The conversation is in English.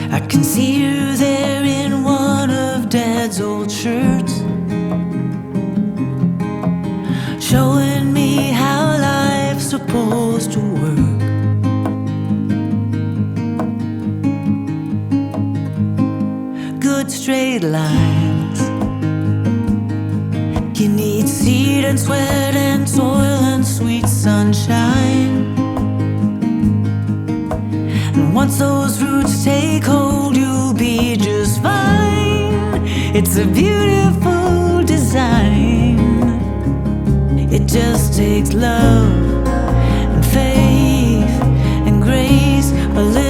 I can see you there in one of Dad's old shirts, showing me how life's supposed to work. Good straight lines. You need seed and sweat and soil and sweet sunshine. And once those roots take hold, you'll be just fine. It's a beautiful design. It just takes love and faith and grace, a little